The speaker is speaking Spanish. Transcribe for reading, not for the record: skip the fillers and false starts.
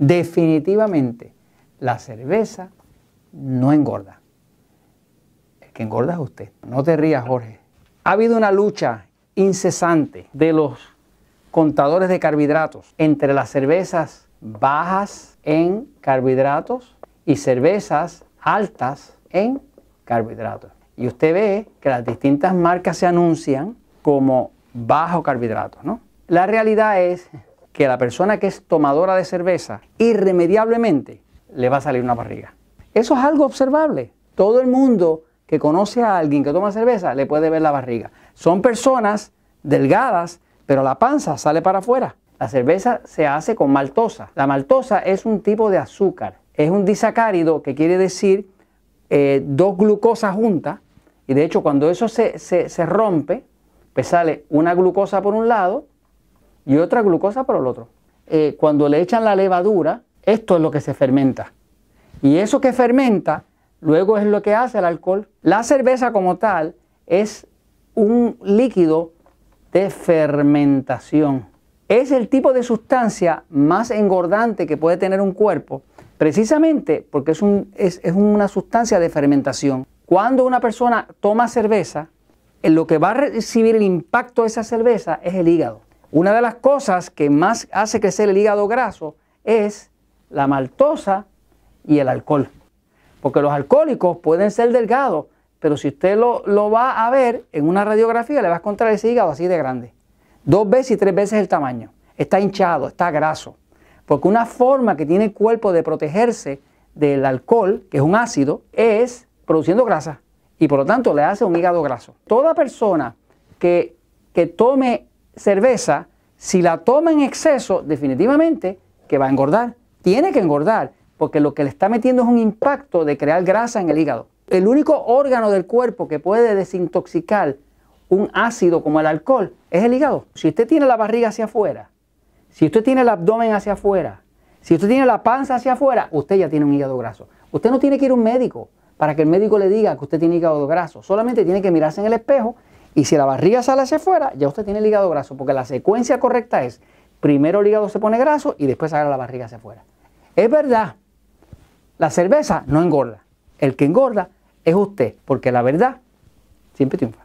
Definitivamente, la cerveza no engorda. El que engorda es usted. No te rías, Jorge. Ha habido una lucha incesante de los contadores de carbohidratos entre las cervezas bajas en carbohidratos y cervezas altas en carbohidratos. Y usted ve que las distintas marcas se anuncian como bajo carbohidratos, ¿no? La realidad es que la persona que es tomadora de cerveza irremediablemente le va a salir una barriga. Eso es algo observable. Todo el mundo que conoce a alguien que toma cerveza le puede ver la barriga. Son personas delgadas, pero la panza sale para afuera. La cerveza se hace con maltosa. La maltosa es un tipo de azúcar. Es un disacárido que quiere decir dos glucosas juntas. Y de hecho cuando eso se rompe, pues sale una glucosa por un lado y otra glucosa por el otro. Cuando le echan la levadura, esto es lo que se fermenta. Y eso que fermenta, luego es lo que hace el alcohol. La cerveza como tal es un líquido de fermentación. Es el tipo de sustancia más engordante que puede tener un cuerpo, precisamente porque es una sustancia de fermentación. Cuando una persona toma cerveza, en lo que va a recibir el impacto de esa cerveza es el hígado. Una de las cosas que más hace crecer el hígado graso es la maltosa y el alcohol. Porque los alcohólicos pueden ser delgados, pero si usted lo va a ver en una radiografía, le va a encontrar ese hígado así de grande. 2 veces y 3 veces el tamaño. Está hinchado, está graso. Porque una forma que tiene el cuerpo de protegerse del alcohol, que es un ácido, es produciendo grasa. Y por lo tanto le hace un hígado graso. Toda persona que tome cerveza, si la toma en exceso, definitivamente que va a engordar. Tiene que engordar, porque lo que le está metiendo es un impacto de crear grasa en el hígado. El único órgano del cuerpo que puede desintoxicar un ácido como el alcohol es el hígado. Si usted tiene la barriga hacia afuera, si usted tiene el abdomen hacia afuera, si usted tiene la panza hacia afuera, usted ya tiene un hígado graso. Usted no tiene que ir a un médico para que el médico le diga que usted tiene hígado graso. Solamente tiene que mirarse en el espejo y si la barriga sale hacia afuera, ya usted tiene el hígado graso, porque la secuencia correcta es primero el hígado se pone graso y después saca la barriga hacia afuera. Es verdad, la cerveza no engorda. El que engorda es usted, porque la verdad siempre triunfa.